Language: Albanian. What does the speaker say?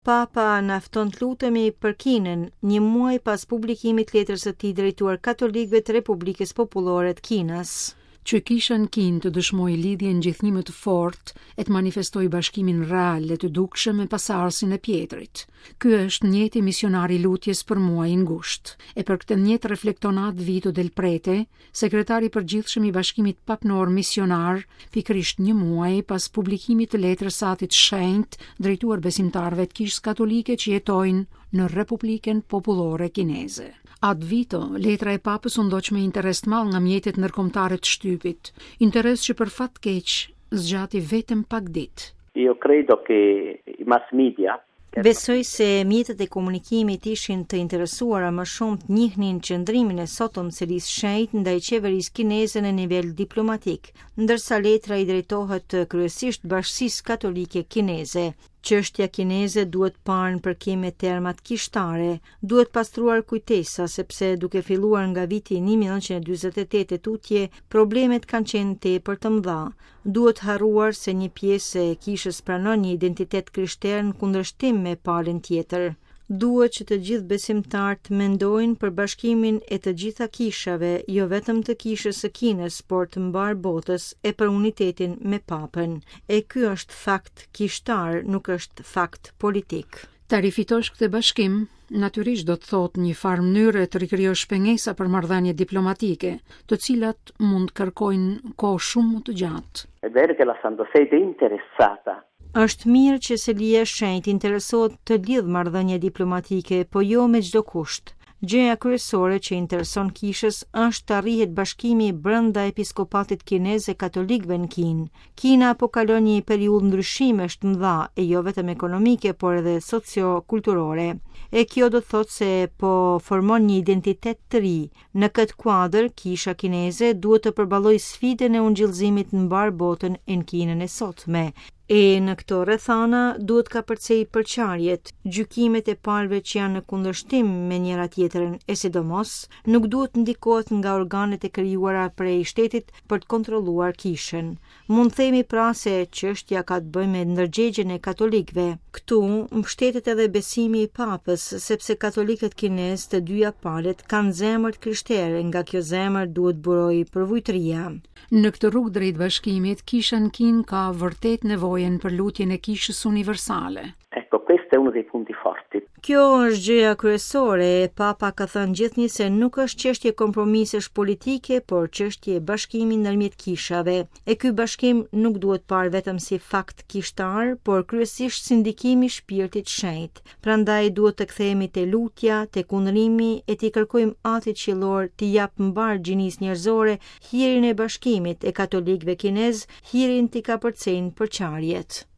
Papa na fton të lutemi për Kinën, një muaj pas publikimit të letrës së tij drejtuar katolikëve të Republikës Popullore të Kinës. Që kisha në Kinë të dëshmoj lidhjen gjithnjë të fortë e të manifestoj bashkimin real e të dukshëm me pasardhësin e Pjetrit. Ky është njëti misionari lutjes për muajin ngusht. E për këtë njët reflekton atë Vito Del Prete, sekretari përgjithshëm i Bashkimit Papnor Misionar, pikërisht një muaj pas publikimit të letrës së Atit Shenjtë drejtuar besimtarëve të Kishës Katolike që jetojnë në Republikën Popullore Kineze. Atë vito, letra e papës u ndoq me interes të madh nga mjetet ndërkombëtare të shtypit, interes që për fat keq zgjati vetëm pak ditë. Io credo che i mass media Besoj se mjetet e komunikimit ishin të interesuara më shumë të njihnin qëndrimin e sotëm së Selisë Shenjtë ndaj qeverisë kineze në nivel diplomatik, ndërsa letra i drejtohet kryesisht Bashkisë Katolike Kineze. Çështja kineze duhet parë në përkim me termat kishtare, duhet pastruar kujtesa sepse duke filluar nga viti 1948 e tutje, problemet kanë qenë tepër të mëdha. Duhet harruar se një pjesë e kishës pranon një identitet krishterë në kundërshtim me palën tjetër. Duhet që të gjithë besimtarët mendojnë për bashkimin e të gjitha kishave, jo vetëm të kishës së Kinës, por të mbar botës e për unitetin me papën. E ky është fakt kishtar, nuk është fakt politik. Ta rifitosh këtë bashkim, natyrisht do të thotë një farë mënyre të rikrijosh pengesa për marrëdhënie diplomatike, të cilat mund kërkojnë kohë shumë më të gjatë. Vedere che la Santa Sede è interessata. Është mirë që Selia e Shenjtë interesohet të lidh marrëdhënie diplomatike, po jo me çdo kusht. Gjëja kryesore që intereson kishës është të arrihet bashkimi brenda episkopatit kinez e katolikëve në Kinë. Kina po kalon një periudhë ndryshimesh të mëdha, e jo vetëm ekonomike, por edhe socio-kulturore. E kjo do të thotë se po formon një identitet të ri. Në këtë kuadër, kisha kineze duhet të përballojë sfidën e ungjillëzimit në mbar botën e në Kinën e sotme. E në këto rrethana duhet ka përcej përçarjet, gjykimet e palëve që janë në kundërshtim me njëra tjetrën, e sidomos nuk duhet ndikohet nga organet e krijuara prej shtetit për të kontrolluar kishën. Mund themi pra se çështja ka të bëjë me ndërgjegjen e katolikëve. Këtu mbështetet edhe besimi i papës, sepse katolikët kinez të dyja palët kanë zemër krishtere, nga kjo zemër duhet burojë përvujtëria. Në këtë rrugë drejt bashkimit, kisha në Kinë ka vërtet nevojën për lutjen e kishës universale. Ecco, questo è uno dei punti forti. Kjo është gjëja kryesore, e Papa ka thënë gjithnjë se nuk është çështje kompromisesh politike, por çështje bashkimi ndërmjet kishave. E ky bashkim nuk duhet parë vetëm si fakt kishtar, por kryesisht si ndikim i shpirtit shenjtë. Prandaj duhet të kthehemi te lutja, te kundërimi e t'i kërkojmë Atit qiellor t'i jap mbar gjinisë njerëzore hirin e bashkimit e katolikëve kinez, hirin t'i kapërcejnë përçarjet.